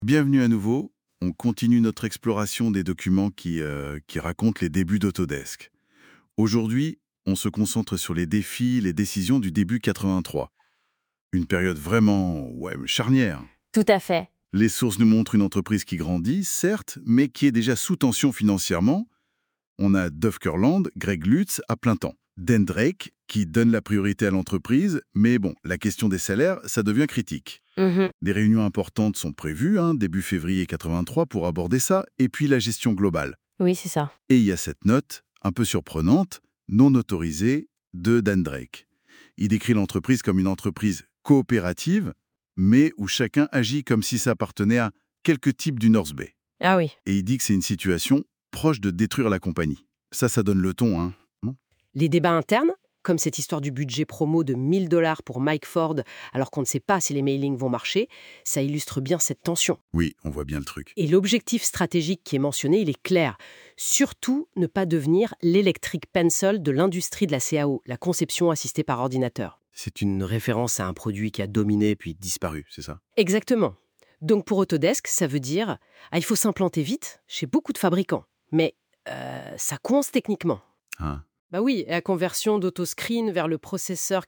Bienvenue à nouveau. On continue notre exploration des documents qui racontent les débuts d'Autodesk. Aujourd'hui, on se concentre sur les défis, les décisions du début 83. Une période vraiment, charnière. Tout à fait. Les sources nous montrent une entreprise qui grandit, certes, mais qui est déjà sous tension financièrement. On a Dov Kurland, Greg Lutz à plein temps. Dan Drake, qui donne la priorité à l'entreprise, mais bon, la question des salaires, ça devient critique. Des réunions importantes sont prévues, début février 83 pour aborder ça, et puis la gestion globale. Oui, c'est ça. Et il y a cette note, un peu surprenante, non autorisée, de Dan Drake. Il décrit l'entreprise comme une entreprise coopérative, mais où chacun agit comme si ça appartenait à quelques types du North Bay. Ah oui. Et il dit que c'est une situation proche de détruire la compagnie. Ça donne le ton, non ? Les débats internes, comme cette histoire du budget promo de 1 000 $ pour Mike Ford, alors qu'on ne sait pas si les mailings vont marcher, ça illustre bien cette tension. Oui, on voit bien le truc. Et l'objectif stratégique qui est mentionné, il est clair. Surtout, ne pas devenir l'électric pencil de l'industrie de la CAO, la conception assistée par ordinateur. C'est une référence à un produit qui a dominé puis disparu, c'est ça? Exactement. Donc pour Autodesk, ça veut dire il faut s'implanter vite chez beaucoup de fabricants. Mais ça coince techniquement. Bah oui, la conversion d'AutoScreen vers le processeur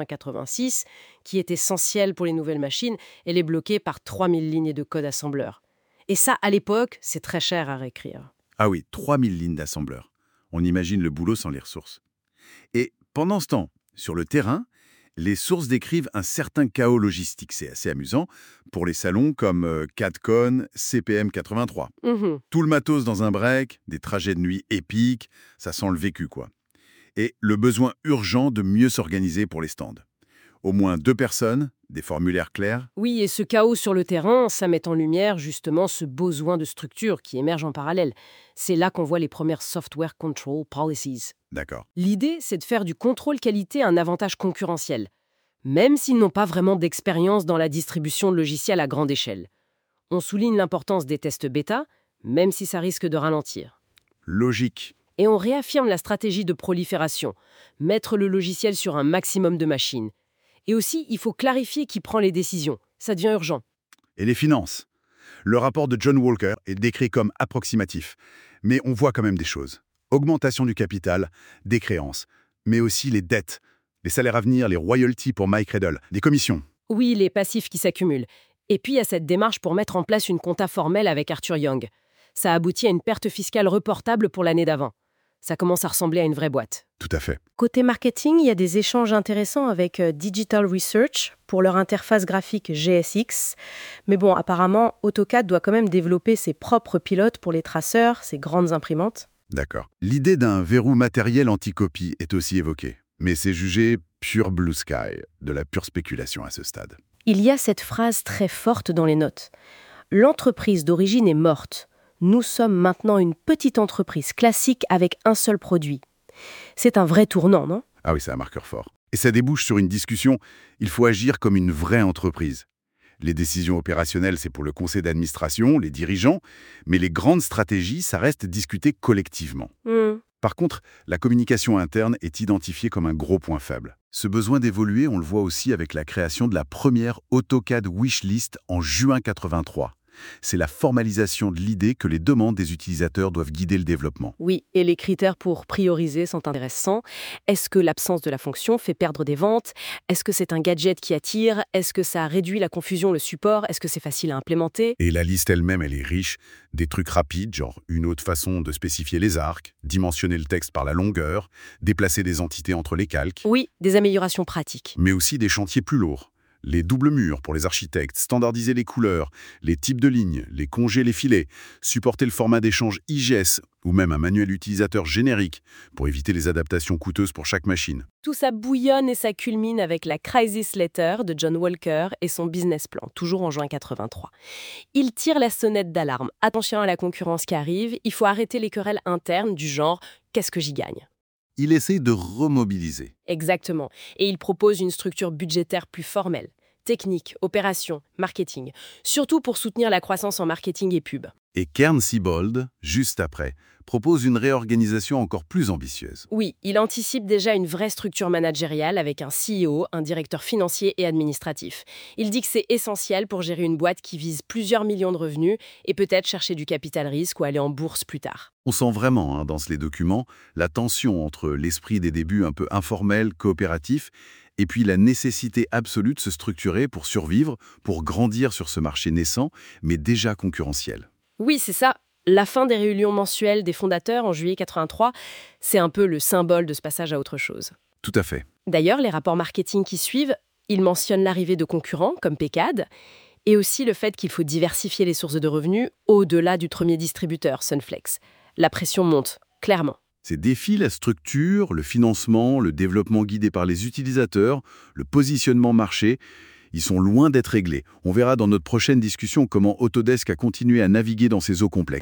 8086, qui est essentiel pour les nouvelles machines, elle est bloquée par 3000 lignes de code assembleur. Et ça, à l'époque, c'est très cher à réécrire. Ah oui, 3000 lignes d'assembleur. On imagine le boulot sans les ressources. Et pendant ce temps, sur le terrain, les sources décrivent un certain chaos logistique. C'est assez amusant pour les salons comme CADCON, CPM 83. Tout le matos dans un break, des trajets de nuit épiques, ça sent le vécu, quoi. Et le besoin urgent de mieux s'organiser pour les stands. Au moins 2 personnes, des formulaires clairs. Oui, et ce chaos sur le terrain, ça met en lumière justement ce besoin de structure qui émerge en parallèle. C'est là qu'on voit les premières Software Control Policies. D'accord. L'idée, c'est de faire du contrôle qualité un avantage concurrentiel, même s'ils n'ont pas vraiment d'expérience dans la distribution de logiciels à grande échelle. On souligne l'importance des tests bêta, même si ça risque de ralentir. Logique. Et on réaffirme la stratégie de prolifération, mettre le logiciel sur un maximum de machines. Et aussi, il faut clarifier qui prend les décisions. Ça devient urgent. Et les finances. Le rapport de John Walker est décrit comme approximatif, mais on voit quand même des choses. Augmentation du capital, des créances, mais aussi les dettes, les salaires à venir, les royalties pour Mike Riddle, des commissions. Oui, les passifs qui s'accumulent. Et puis, il y a cette démarche pour mettre en place une compta formelle avec Arthur Young. Ça aboutit à une perte fiscale reportable pour l'année d'avant. Ça commence à ressembler à une vraie boîte. Tout à fait. Côté marketing, il y a des échanges intéressants avec Digital Research pour leur interface graphique GSX. Mais bon, apparemment, AutoCAD doit quand même développer ses propres pilotes pour les traceurs, ses grandes imprimantes. D'accord. L'idée d'un verrou matériel anti-copie est aussi évoquée. Mais c'est jugé pure blue sky, de la pure spéculation à ce stade. Il y a cette phrase très forte dans les notes. L'entreprise d'origine est morte. Nous sommes maintenant une petite entreprise classique avec un seul produit. C'est un vrai tournant, non ? Ah oui, c'est un marqueur fort. Et ça débouche sur une discussion, il faut agir comme une vraie entreprise. Les décisions opérationnelles, c'est pour le conseil d'administration, les dirigeants, mais les grandes stratégies, ça reste discuté collectivement. Par contre, la communication interne est identifiée comme un gros point faible. Ce besoin d'évoluer, on le voit aussi avec la création de la première AutoCAD Wishlist en juin 83. C'est la formalisation de l'idée que les demandes des utilisateurs doivent guider le développement. Oui, et les critères pour prioriser sont intéressants. Est-ce que l'absence de la fonction fait perdre des ventes ? Est-ce que c'est un gadget qui attire ? Est-ce que ça réduit la confusion, le support ? Est-ce que c'est facile à implémenter ? Et la liste elle-même, elle est riche. Des trucs rapides, genre une autre façon de spécifier les arcs, dimensionner le texte par la longueur, déplacer des entités entre les calques. Oui, des améliorations pratiques. Mais aussi des chantiers plus lourds. Les doubles murs pour les architectes, standardiser les couleurs, les types de lignes, les congés, les filets, supporter le format d'échange IGS ou même un manuel utilisateur générique pour éviter les adaptations coûteuses pour chaque machine. Tout ça bouillonne et ça culmine avec la Crisis Letter de John Walker et son business plan, toujours en juin 83. Il tire la sonnette d'alarme. Attention à la concurrence qui arrive, il faut arrêter les querelles internes du genre « qu'est-ce que j'y gagne ?» Il essaie de remobiliser. Exactement. Et il propose une structure budgétaire plus formelle. Technique, opération, marketing. Surtout pour soutenir la croissance en marketing et pub. Et Kern-Siebold, juste après, propose une réorganisation encore plus ambitieuse. Oui, il anticipe déjà une vraie structure managériale avec un CEO, un directeur financier et administratif. Il dit que c'est essentiel pour gérer une boîte qui vise plusieurs millions de revenus et peut-être chercher du capital risque ou aller en bourse plus tard. On sent vraiment, dans les documents, la tension entre l'esprit des débuts un peu informels, coopératifs, et puis la nécessité absolue de se structurer pour survivre, pour grandir sur ce marché naissant, mais déjà concurrentiel. Oui, c'est ça. La fin des réunions mensuelles des fondateurs en juillet 83, c'est un peu le symbole de ce passage à autre chose. Tout à fait. D'ailleurs, les rapports marketing qui suivent, ils mentionnent l'arrivée de concurrents comme Pecad et aussi le fait qu'il faut diversifier les sources de revenus au-delà du premier distributeur, Sunflex. La pression monte, clairement. Ces défis, la structure, le financement, le développement guidé par les utilisateurs, le positionnement marché, ils sont loin d'être réglés. On verra dans notre prochaine discussion comment Autodesk a continué à naviguer dans ces eaux complexes.